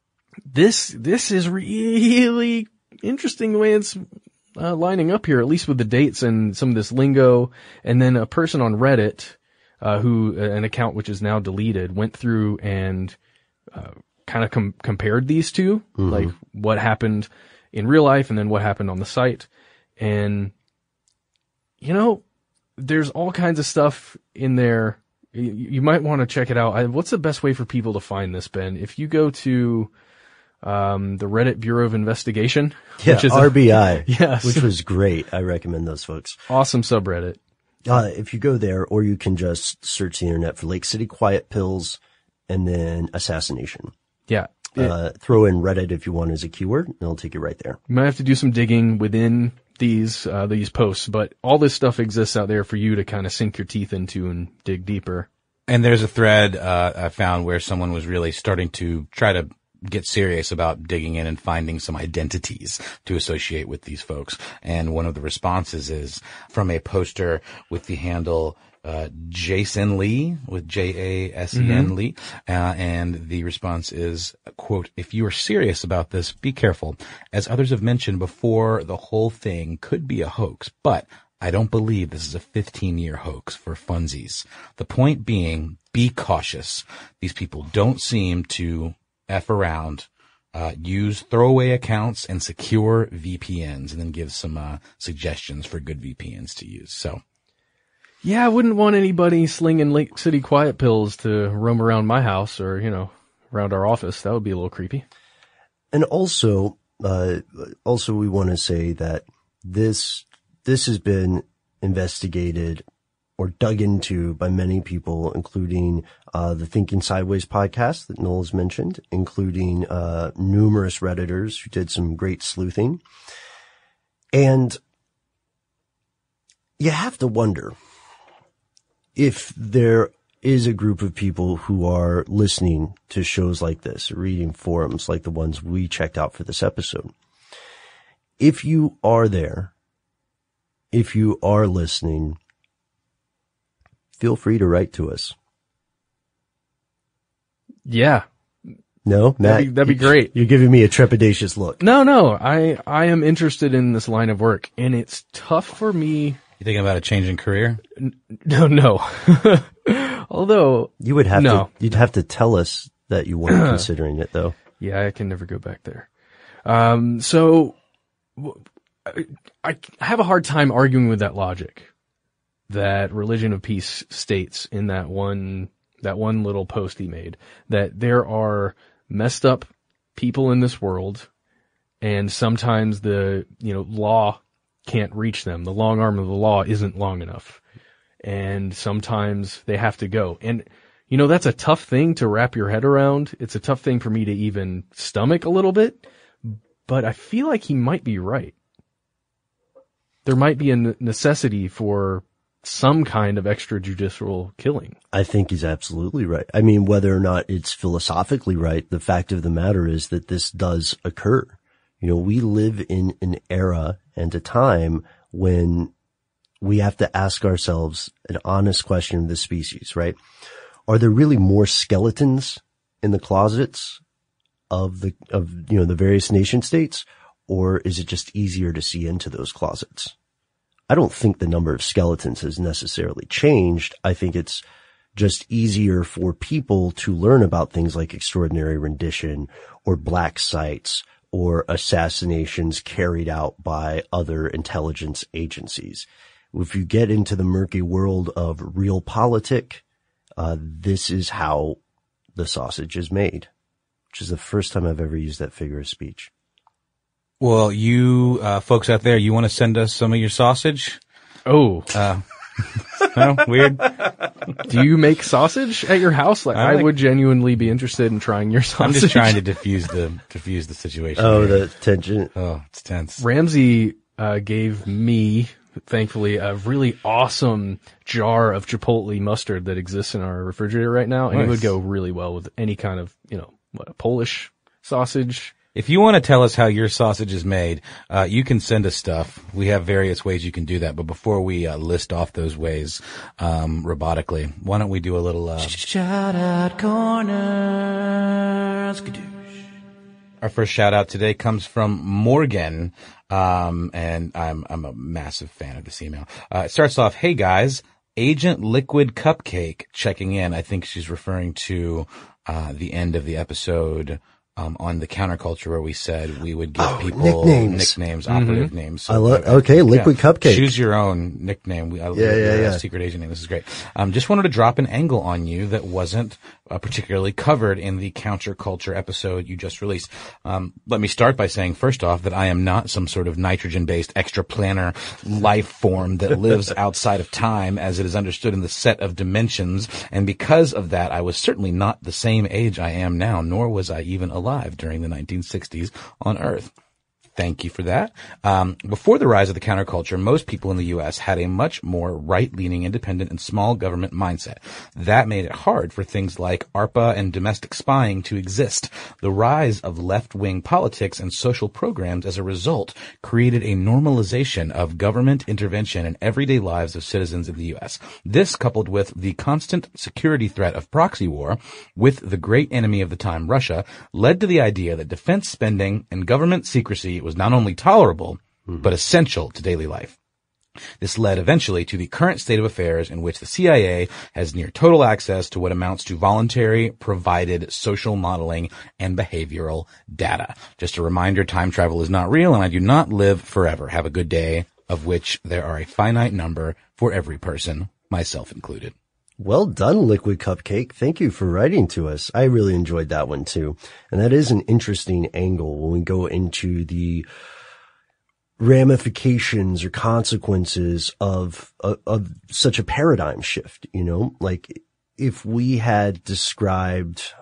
this this is really interesting the way it's Uh, lining up here, at least with the dates and some of this lingo. And then a person on Reddit, uh, who, uh, an account which is now deleted, went through and, uh, kind of com- compared these two, mm-hmm. like what happened in real life and then what happened on the site. And, you know, there's all kinds of stuff in there. You, you might want to check it out. I, what's the best way for people to find this, Ben? If you go to, Um, the Reddit Bureau of Investigation. Yeah, which is R B I. A, yes. Which was great. I recommend those folks. Awesome subreddit. Uh, if you go there, or you can just search the internet for Lake City Quiet Pills and then assassination. Yeah. It, uh, throw in Reddit if you want as a keyword, and it'll take you right there. You might have to do some digging within these, uh, these posts, but all this stuff exists out there for you to kind of sink your teeth into and dig deeper. And there's a thread, uh, I found where someone was really starting to try to get serious about digging in and finding some identities to associate with these folks. And one of the responses is from a poster with the handle uh Jason Lee, with J A S E N mm-hmm. Lee. Uh, and the response is, quote, "If you are serious about this, be careful. As others have mentioned before, the whole thing could be a hoax, but I don't believe this is a fifteen-year hoax for funsies. The point being, be cautious. These people don't seem to F around, uh, use throwaway accounts and secure V P Ns," and then give some, uh, suggestions for good V P Ns to use. So. Yeah, I wouldn't want anybody slinging Lake City quiet pills to roam around my house or, you know, around our office. That would be a little creepy. And also, uh, also we want to say that this, this has been investigated or dug into by many people, including, uh, the Thinking Sideways podcast that Noel has mentioned, including, uh, numerous Redditors who did some great sleuthing. And you have to wonder if there is a group of people who are listening to shows like this, reading forums like the ones we checked out for this episode. If you are there, if you are listening, feel free to write to us. Yeah. No, Matt, that'd be, that'd be great. You're giving me a trepidatious look. No, no, I, I am interested in this line of work, and it's tough for me. You thinking about a change in career? No, no. Although you would have no. to, you'd have to tell us that you weren't considering it, though. Yeah, I can never go back there. Um, so I, I have a hard time arguing with that logic that Religion of Peace states in that one, that one little post he made, that there are messed up people in this world, and sometimes the, you know, law can't reach them. The long arm of the law isn't long enough. And sometimes they have to go. And, you know, that's a tough thing to wrap your head around. It's a tough thing for me to even stomach a little bit, but I feel like he might be right. There might be a necessity for some kind of extrajudicial killing. I think he's absolutely right. I mean, whether or not it's philosophically right, the fact of the matter is that this does occur. You know, we live in an era and a time when we have to ask ourselves an honest question of the species, right? Are there really more skeletons in the closets of the, of, you know, the various nation states, or is it just easier to see into those closets? I don't think the number of skeletons has necessarily changed. I think it's just easier for people to learn about things like extraordinary rendition or black sites or assassinations carried out by other intelligence agencies. If you get into the murky world of realpolitik, uh, this is how the sausage is made, which is the first time I've ever used that figure of speech. Well, you, uh, folks out there, you want to send us some of your sausage? Oh. Uh, no? Weird? Do you make sausage at your house? Like, I, like, I would genuinely be interested in trying your sausage. I'm just trying to diffuse the, diffuse the situation. Oh, here. the tension. Oh, it's tense. Ramsey, uh, gave me, thankfully, a really awesome jar of Chipotle mustard that exists in our refrigerator right now. And nice. It would go really well with any kind of, you know, what, a Polish sausage. If you want to tell us how your sausage is made, uh, you can send us stuff. We have various ways you can do that. But before we uh, list off those ways, um, robotically, why don't we do a little, uh, shout out corner. Our first shout out today comes from Morgan. Um, and I'm, I'm a massive fan of this email. Uh, it starts off, hey guys, Agent Liquid Cupcake checking in. I think she's referring to, uh, the end of the episode. Um, on the Counterculture where we said we would give oh, people nicknames, nicknames mm-hmm. operative names. So I love, okay, Liquid yeah, Cupcake. Choose your own nickname. We, I, yeah, yeah, yeah. Secret agent name. This is great. Um, just wanted to drop an angle on you that wasn't uh, particularly covered in the Counterculture episode you just released. Um, let me start by saying first off that I am not some sort of nitrogen-based extraplanar life form that lives outside of time as it is understood in the set of dimensions. And because of that, I was certainly not the same age I am now, nor was I even alive during the nineteen sixties on Earth. Thank you for that. Um, before the rise of the counterculture, most people in the U S had a much more right-leaning, independent, and small government mindset. That made it hard for things like ARPA and domestic spying to exist. The rise of left-wing politics and social programs as a result created a normalization of government intervention in everyday lives of citizens in the U S. This, coupled with the constant security threat of proxy war with the great enemy of the time, Russia, led to the idea that defense spending and government secrecy was not only tolerable, but essential to daily life. This led eventually to the current state of affairs in which the C I A has near total access to what amounts to voluntary provided social modeling and behavioral data. Just a reminder, time travel is not real and I do not live forever. Have a good day, of which there are a finite number for every person myself included. Well done, Liquid Cupcake. Thank you for writing to us. I really enjoyed that one too. And that is an interesting angle when we go into the ramifications or consequences of, of, of such a paradigm shift, you know, like if we had described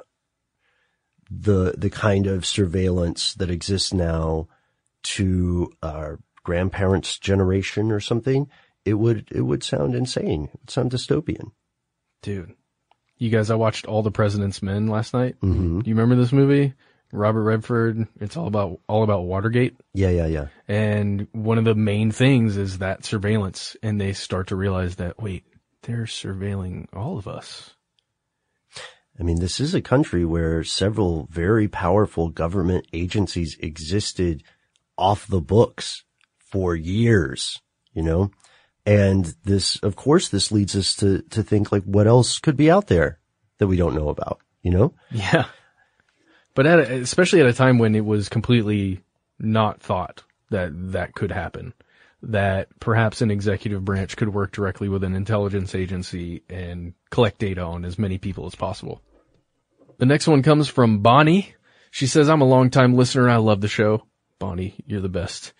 the, the kind of surveillance that exists now to our grandparents' generation or something, it would, it would sound insane. It would sound dystopian. Dude, you guys, I watched All the President's Men last night. Mm-hmm. Do you remember this movie? Robert Redford. It's all about, all about Watergate. Yeah, yeah, yeah. And one of the main things is that surveillance. And they start to realize that, wait, they're surveilling all of us. I mean, this is a country where several very powerful government agencies existed off the books for years, you know? And this, of course, this leads us to, to think like what else could be out there that we don't know about, you know? Yeah. But at a, especially at a time when it was completely not thought that that could happen, that perhaps an executive branch could work directly with an intelligence agency and collect data on as many people as possible. The next one comes from Bonnie. She says, I'm a longtime listener and I love the show. Bonnie, you're the best.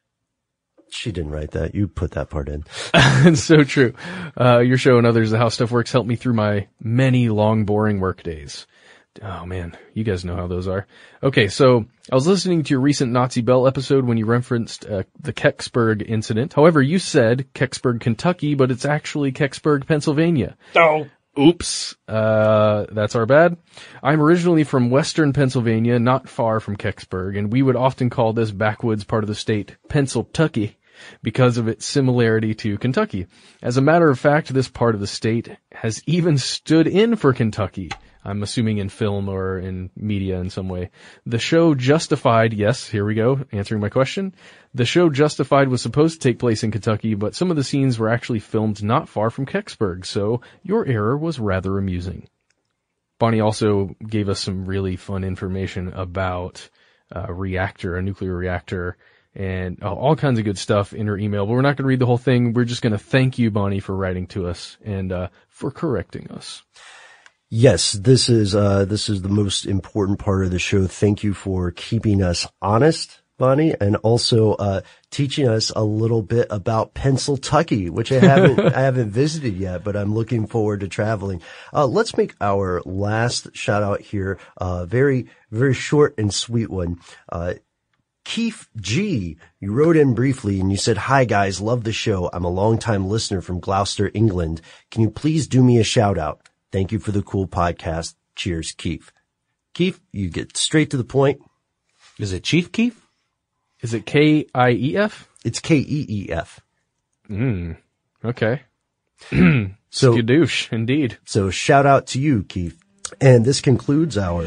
She didn't write that. You put that part in. It's so true. Uh, your show and others, the How Stuff Works, helped me through my many long, boring work days. Oh man, you guys know how those are. Okay, so I was listening to your recent Nazi Bell episode when you referenced uh, the Kecksburg incident. However, you said Kecksburg, Kentucky, but it's actually Kecksburg, Pennsylvania. Oh. Oops. Uh, that's our bad. I'm originally from western Pennsylvania, not far from Kecksburg, and we would often call this backwoods part of the state Pennsyltucky because of its similarity to Kentucky. As a matter of fact, this part of the state has even stood in for Kentucky. I'm assuming in film or in media in some way. The show Justified, yes, here we go, answering my question. The show Justified was supposed to take place in Kentucky, but some of the scenes were actually filmed not far from Kecksburg, so your error was rather amusing. Bonnie also gave us some really fun information about a reactor, a nuclear reactor, and all kinds of good stuff in her email, but we're not going to read the whole thing. We're just going to thank you, Bonnie, for writing to us and uh for correcting us. Yes, this is, uh, this is the most important part of the show. Thank you for keeping us honest, Bonnie, and also, uh, teaching us a little bit about Pennsyltucky, which I haven't, I haven't visited yet, but I'm looking forward to traveling. Uh, let's make our last shout out here, uh, very, very short and sweet one. Uh, Keith G, you wrote in briefly and you said, hi guys, love the show. I'm a longtime listener from Gloucester, England. Can you please do me a shout out? Thank you for the cool podcast. Cheers, Keith. Keith, you get straight to the point. Is it Chief Keef? Is it K I E F? It's K E E F. Mm, okay. So, Skadoosh, indeed. So shout out to you, Keith. And this concludes our,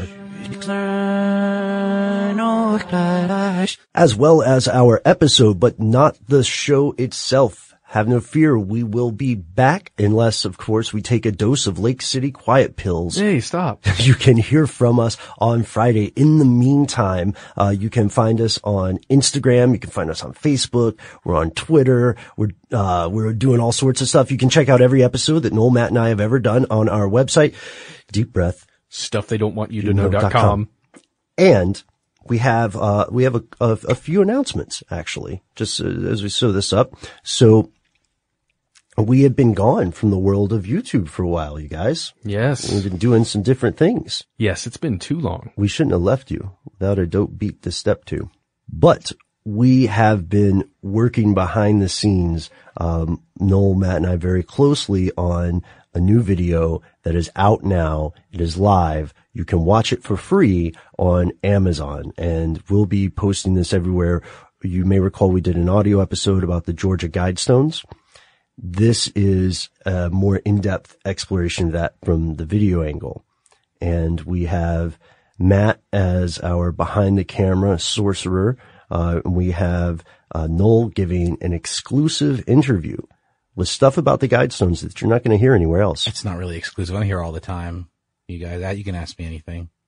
as well as our episode, but not the show itself. Have no fear, we will be back unless, of course, we take a dose of Lake City Quiet Pills. Hey, stop. You can hear from us on Friday. In the meantime, uh, you can find us on Instagram. You can find us on Facebook. We're on Twitter. We're, uh, we're doing all sorts of stuff. You can check out every episode that Noel, Matt, and I have ever done on our website. Deep breath. Stuff they don't want you to know dot com. And we have, uh, we have a, a, a few announcements, actually, just uh, as we sew this up. So, we have been gone from the world of YouTube for a while, you guys. Yes. We've been doing some different things. Yes, it's been too long. We shouldn't have left you without a dope beat to step to. But we have been working behind the scenes, um, Noel, Matt, and I very closely on a new video that is out now. It is live. You can watch it for free on Amazon, and we'll be posting this everywhere. You may recall we did an audio episode about the Georgia Guidestones. This is a more in-depth exploration of that from the video angle. And we have Matt as our behind-the-camera sorcerer. Uh, and we have uh, Noel giving an exclusive interview with stuff about the Guidestones that you're not going to hear anywhere else. It's not really exclusive. I hear all the time. You guys, you can ask me anything.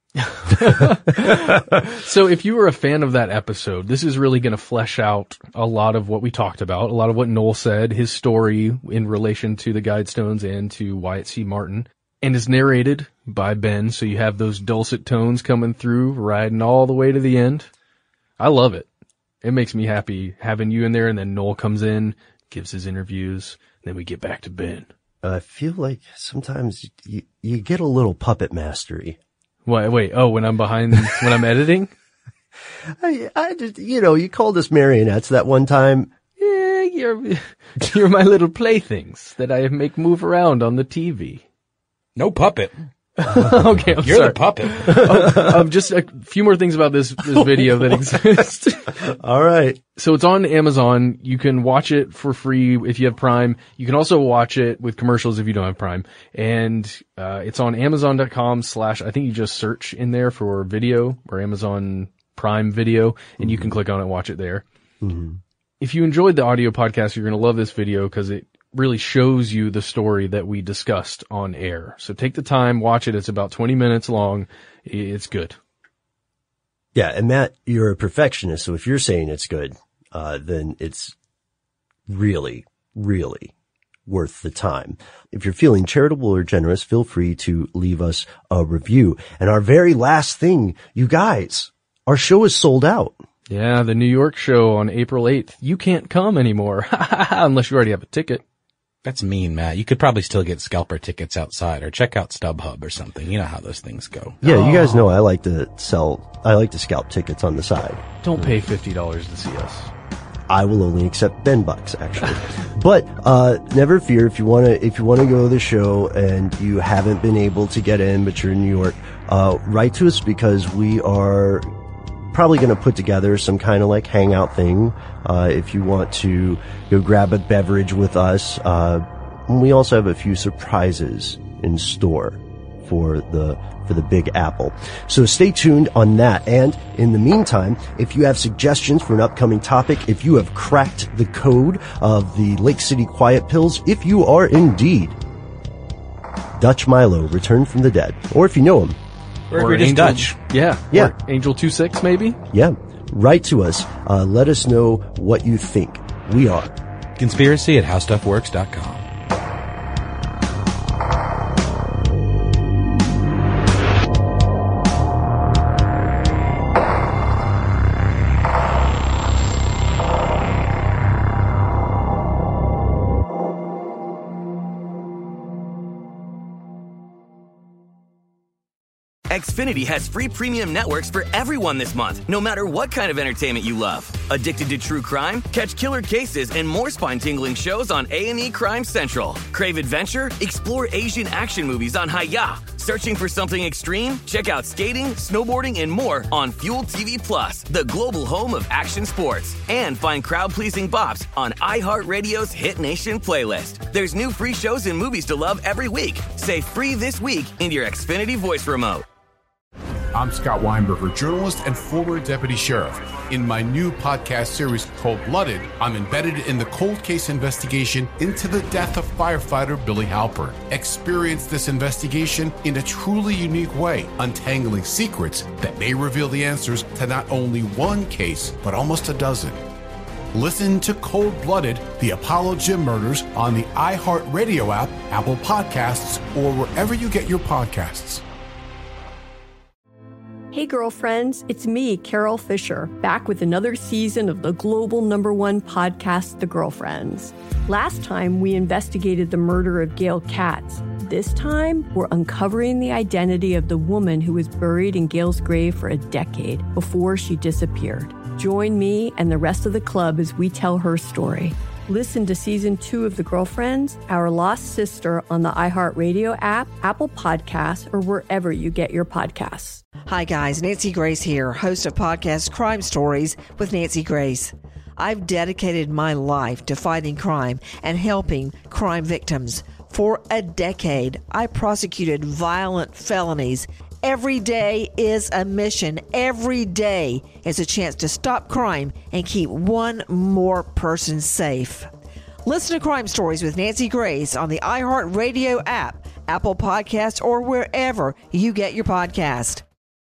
So if you were a fan of that episode, this is really going to flesh out a lot of what we talked about, a lot of what Noel said, his story in relation to the Guidestones and to Wyatt C. Martin, and is narrated by Ben. So you have those dulcet tones coming through, riding all the way to the end. I love it. It makes me happy having you in there, and then Noel comes in, gives his interviews, and then we get back to Ben. I feel like sometimes you, you get a little puppet mastery. Wait, wait, oh, when I'm behind, when I'm editing? I, I just, you know, you called us marionettes that one time. Yeah, you're, you're my little playthings that I make move around on the T V. No puppet. Okay, I'm You're sorry. the puppet. oh, um, just a few more things about this, this video that exists. All right. So it's on Amazon. You can watch it for free if you have Prime. You can also watch it with commercials if you don't have Prime. And, uh, it's on amazon.com slash, I think you just search in there for video or Amazon Prime Video, and mm-hmm. you can click on it and watch it there. Mm-hmm. If you enjoyed the audio podcast, you're going to love this video because it really shows you the story that we discussed on air. So take the time, watch it. It's about twenty minutes long. It's good. Yeah. And Matt, you're a perfectionist. So if you're saying it's good, uh, then it's really, really worth the time. If you're feeling charitable or generous, feel free to leave us a review. And our very last thing, you guys, our show is sold out. Yeah. The New York show on April eighth. You can't come anymore unless you already have a ticket. That's mean, Matt. You could probably still get scalper tickets outside or check out StubHub or something. You know how those things go. Yeah, oh. You guys know I like to sell, I like to scalp tickets on the side. Don't pay fifty dollars to see us. I will only accept Ben bucks, actually. But, uh, never fear if you want to, if you want to go to the show and you haven't been able to get in, but you're in New York, uh, write to us because we are probably going to put together some kind of like hangout thing. Uh, if you want to go grab a beverage with us, uh, we also have a few surprises in store for the, for the Big Apple. So stay tuned on that. And in the meantime, if you have suggestions for an upcoming topic, if you have cracked the code of the Lake City Quiet Pills, if you are indeed Dutch Milo returned from the dead, or if you know him, Or, or just Dutch. Yeah. Yeah. Or Angel two six maybe? Yeah. Write to us. Uh, let us know what you think. We are Conspiracy at how stuff works dot com. Xfinity has free premium networks for everyone this month, no matter what kind of entertainment you love. Addicted to true crime? Catch killer cases and more spine-tingling shows on A and E Crime Central. Crave adventure? Explore Asian action movies on Hi-Ya. Searching for something extreme? Check out skating, snowboarding, and more on Fuel T V Plus, the global home of action sports. And find crowd-pleasing bops on iHeartRadio's Hit Nation playlist. There's new free shows and movies to love every week. Say free this week in your Xfinity voice remote. I'm Scott Weinberger, journalist and former deputy sheriff. In my new podcast series, Cold Blooded, I'm embedded in the cold case investigation into the death of firefighter Billy Halpern. Experience this investigation in a truly unique way, untangling secrets that may reveal the answers to not only one case, but almost a dozen. Listen to Cold Blooded, the Apollo Gym Murders on the iHeartRadio app, Apple Podcasts, or wherever you get your podcasts. Hey girlfriends, it's me, Carol Fisher, back with another season of the global number one podcast, The Girlfriends. Last time, we investigated the murder of Gail Katz. This time, we're uncovering the identity of the woman who was buried in Gail's grave for a decade before she disappeared. Join me and the rest of the club as we tell her story. Listen to season two of The Girlfriends, Our Lost Sister on the iHeartRadio app, Apple Podcasts, or wherever you get your podcasts. Hi guys, Nancy Grace here, host of podcast Crime Stories with Nancy Grace. I've dedicated my life to fighting crime and helping crime victims. For a decade, I prosecuted violent felonies. Every day is a mission. Every day is a chance to stop crime and keep one more person safe. Listen to Crime Stories with Nancy Grace on the iHeartRadio app, Apple Podcasts, or wherever you get your podcasts.